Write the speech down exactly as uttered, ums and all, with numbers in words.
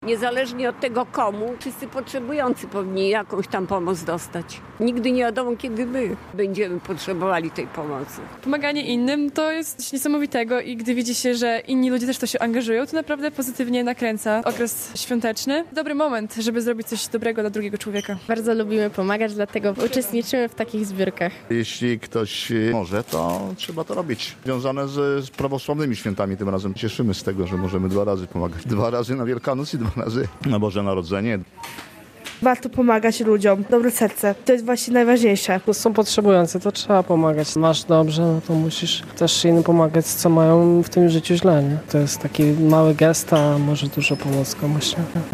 Niezależnie od tego komu, wszyscy potrzebujący powinni jakąś tam pomoc dostać. Nigdy nie wiadomo, kiedy my będziemy potrzebowali tej pomocy. Pomaganie innym to jest coś niesamowitego i gdy widzi się, że inni ludzie też to się angażują, to naprawdę pozytywnie nakręca. Okres świąteczny. Dobry moment, żeby zrobić coś dobrego dla drugiego człowieka. Bardzo lubimy pomagać, dlatego uczestniczymy w takich zbiórkach. Jeśli ktoś może, to trzeba to robić. Związane z, z prawosławnymi świętami tym razem. Cieszymy z tego, że możemy dwa razy pomagać. Dwa razy na Wielkanoc i dwa razy na Boże Narodzenie. Warto pomagać ludziom. Dobre serce. To jest właśnie najważniejsze. No są potrzebujący, to trzeba pomagać. Masz dobrze, no to musisz też innym pomagać, co mają w tym życiu źle, nie? To jest taki mały gest, a może dużo pomóc komuś. Nie?